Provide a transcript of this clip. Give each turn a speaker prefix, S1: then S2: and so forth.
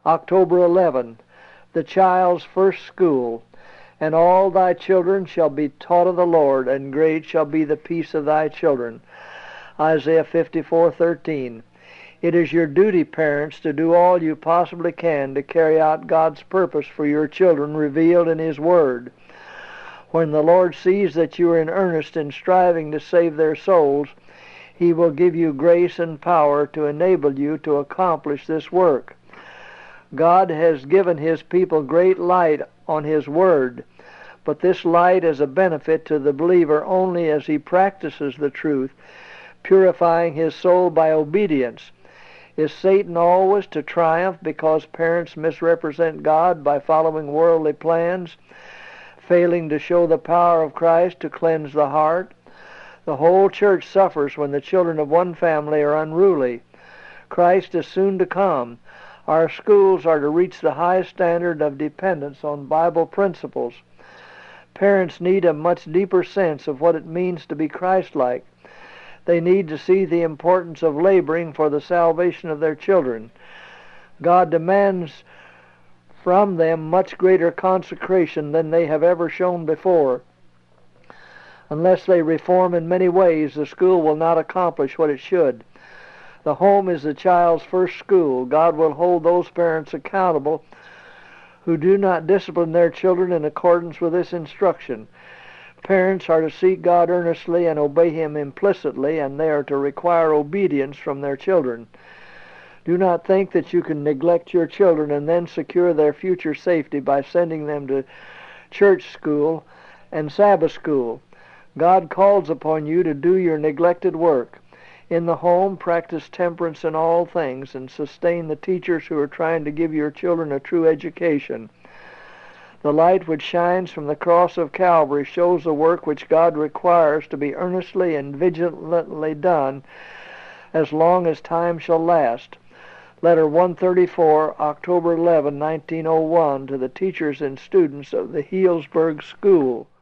S1: October 11, the child's first school. And all thy children shall be taught of the Lord, and great shall be the peace of thy children. Isaiah 54:13. It is your duty, parents, to do all you possibly can to carry out God's purpose for your children revealed in His Word. When the Lord sees that you are in earnest in striving to save their souls, He will give you grace and power to enable you to accomplish this work. God has given His people great light on His Word, but this light is a benefit to the believer only as he practices the truth, purifying his soul by obedience. Is Satan always to triumph because parents misrepresent God by following worldly plans, failing to show the power of Christ to cleanse the heart? The whole church suffers when the children of one family are unruly. Christ is soon to come. Our schools are to reach the highest standard of dependence on Bible principles. Parents need a much deeper sense of what it means to be Christ-like. They need to see the importance of laboring for the salvation of their children. God demands from them much greater consecration than they have ever shown before. Unless they reform in many ways, the school will not accomplish what it should. The home is the child's first school. God will hold those parents accountable who do not discipline their children in accordance with this instruction. Parents are to seek God earnestly and obey Him implicitly, and they are to require obedience from their children. Do not think that you can neglect your children and then secure their future safety by sending them to church school and Sabbath school. God calls upon you to do your neglected work. In the home, practice temperance in all things and sustain the teachers who are trying to give your children a true education. The light which shines from the cross of Calvary shows the work which God requires to be earnestly and vigilantly done as long as time shall last. Letter 134, October 11, 1901, to the teachers and students of the Healdsburg School.